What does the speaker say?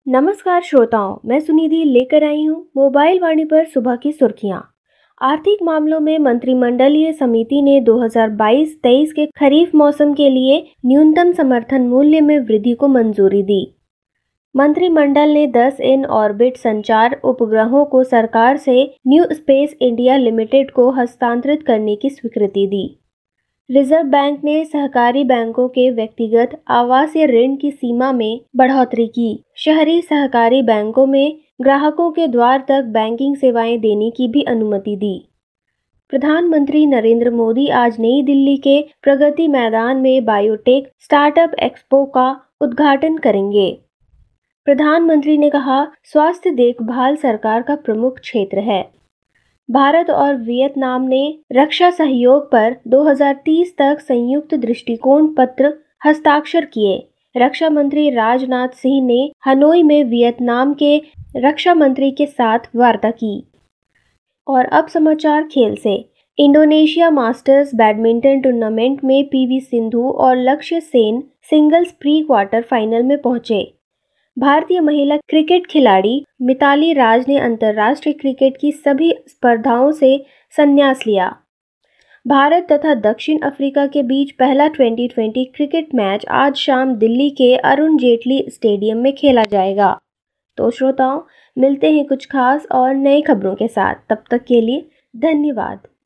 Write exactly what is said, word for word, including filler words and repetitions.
नमस्कार श्रोताओं, मैं सुनिधि लेकर आई हूँ मोबाइल वाणी पर सुबह की सुर्खियाँ। आर्थिक मामलों में मंत्रिमंडलीय समिति ने दो हज़ार बाईस तेईस के खरीफ मौसम के लिए न्यूनतम समर्थन मूल्य में वृद्धि को मंजूरी दी। मंत्रिमंडल ने दस इन ऑर्बिट संचार उपग्रहों को सरकार से न्यू स्पेस इंडिया लिमिटेड को हस्तांतरित करने की स्वीकृति दी। रिजर्व बैंक ने सहकारी बैंकों के व्यक्तिगत आवासीय ऋण की सीमा में बढ़ोतरी की। शहरी सहकारी बैंकों में ग्राहकों के द्वार तक बैंकिंग सेवाएं देने की भी अनुमति दी। प्रधानमंत्री नरेंद्र मोदी आज नई दिल्ली के प्रगति मैदान में बायोटेक स्टार्टअप एक्सपो का उद्घाटन करेंगे। प्रधानमंत्री ने कहा, स्वास्थ्य देखभाल सरकार का प्रमुख क्षेत्र है। भारत और वियतनाम ने रक्षा सहयोग पर दो हज़ार तीस तक संयुक्त दृष्टिकोण पत्र हस्ताक्षर किए। रक्षा मंत्री राजनाथ सिंह ने हनोई में वियतनाम के रक्षा मंत्री के साथ वार्ता की। और अब समाचार खेल से। इंडोनेशिया मास्टर्स बैडमिंटन टूर्नामेंट में पीवी सिंधु और Lakshya Sen singles pre quarter final में पहुंचे। भारतीय महिला क्रिकेट खिलाड़ी मिताली राज ने अंतर्राष्ट्रीय क्रिकेट की सभी स्पर्धाओं से संन्यास लिया। भारत तथा दक्षिण अफ्रीका के बीच पहला ट्वेंटी ट्वेंटी क्रिकेट मैच आज शाम दिल्ली के अरुण जेटली स्टेडियम में खेला जाएगा। तो श्रोताओं, मिलते हैं कुछ खास और नई खबरों के साथ। तब तक के लिए धन्यवाद।